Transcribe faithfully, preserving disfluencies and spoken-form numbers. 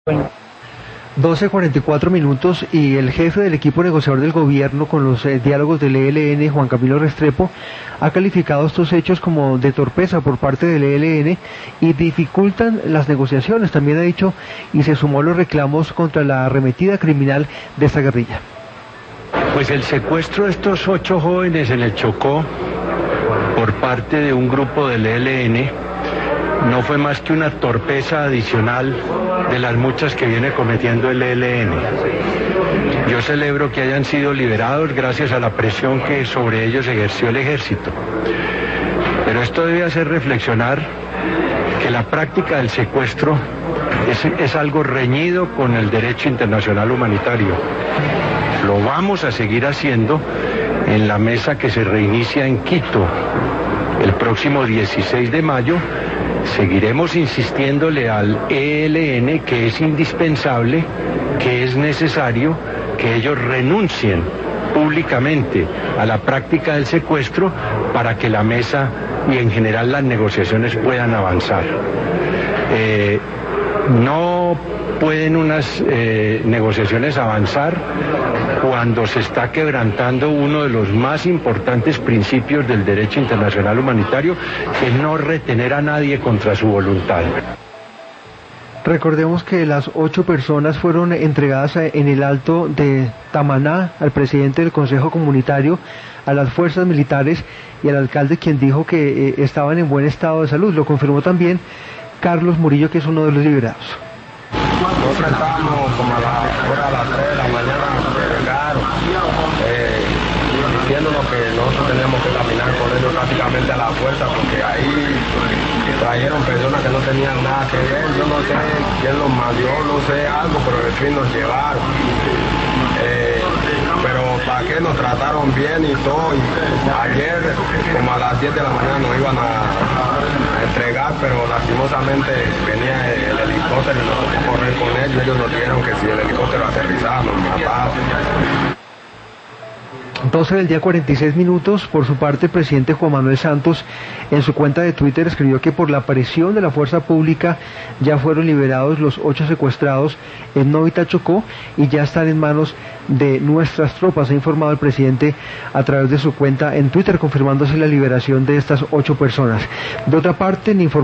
doce cuarenta y cuatro minutos y el jefe del equipo negociador del gobierno con los eh, diálogos del E L N, Juan Camilo Restrepo, ha calificado estos hechos como de torpeza por parte del E L N y dificultan las negociaciones. También ha dicho y se sumó a los reclamos contra la arremetida criminal de esta guerrilla. Pues el secuestro de estos ocho jóvenes en el Chocó por parte de un grupo del E L N no fue más que una torpeza adicional de las muchas que viene cometiendo el E L N. Yo celebro que hayan sido liberados gracias a la presión que sobre ellos ejerció el ejército. Pero esto debe hacer reflexionar que la práctica del secuestro es, es algo reñido con el derecho internacional humanitario. Lo vamos a seguir haciendo en la mesa que se reinicia en Quito el próximo dieciséis de mayo. Seguiremos insistiéndole al E L N que es indispensable, que es necesario que ellos renuncien públicamente a la práctica del secuestro para que la mesa y en general las negociaciones puedan avanzar. Eh, no pueden unas eh, negociaciones avanzar cuando se está quebrantando uno de los más importantes principios del derecho internacional humanitario, que es no retener a nadie contra su voluntad. Recordemos que las ocho personas fueron entregadas en el Alto de Tamaná al presidente del Consejo Comunitario, a las fuerzas militares y al alcalde, quien dijo que eh, estaban en buen estado de salud. Lo confirmó también Carlos Murillo, que es uno de los liberados. Nosotros estábamos como a las hora a las tres de la mañana, llegaron, eh, diciéndonos que nosotros teníamos que caminar con ellos prácticamente a la fuerza, porque ahí trajeron personas que no tenían nada que ver. Yo no sé quién los mandó, no sé algo, pero en fin nos llevaron. Eh, pero para qué nos trataron bien y todo. Y ayer como a las diez de la mañana nos iban a, a entregar, pero lastimosamente venía el helicóptero y nos tocó correr con ellos. Ellos nos dijeron que si el helicóptero aterrizaba nos mataba. doce del día cuarenta y seis minutos. Por su parte, el presidente Juan Manuel Santos en su cuenta de Twitter escribió que por la presión de la fuerza pública ya fueron liberados los ocho secuestrados en Novita, Chocó, y ya están en manos de nuestras tropas, ha informado el presidente a través de su cuenta en Twitter, confirmándose la liberación de estas ocho personas. De otra parte, en información